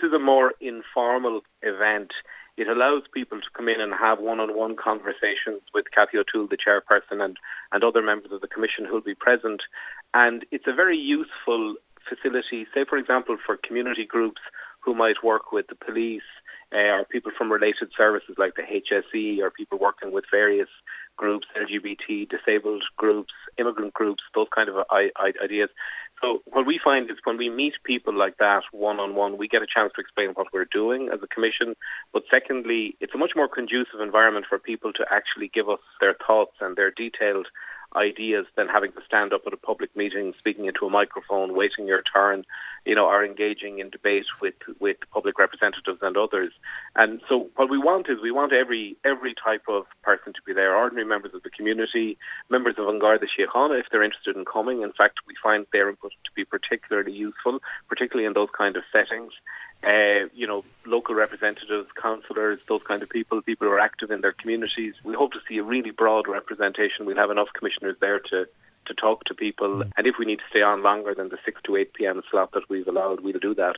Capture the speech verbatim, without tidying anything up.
is a more informal event. It allows people to come in and have one-on-one conversations with Cathy O'Toole, the chairperson, and, and other members of the Commission who will be present. And it's a very useful facility, say, for example, for community groups who might work with the police, uh, or people from related services like the H S E, or people working with various groups, L G B T, disabled groups, immigrant groups, those kind of I- I- ideas. So what we find is when we meet people like that one-on-one, we get a chance to explain what we're doing as a commission. But secondly, it's a much more conducive environment for people to actually give us their thoughts and their detailed ideas than having to stand up at a public meeting, speaking into a microphone, waiting your turn, you know, or engaging in debate with with public representatives and others. And so what we want is we want every every type of person to be there, ordinary members of the community, members of An Garda Síochána if they're interested in coming. In fact, we find their input to be particularly useful, particularly in those kind of settings. Uh, you know, local representatives, councillors, those kind of people, people who are active in their communities. We hope to see a really broad representation. We'll have enough commissioners there to, to talk to people. Mm. And if we need to stay on longer than the six to eight p.m. slot that we've allowed, we'll do that.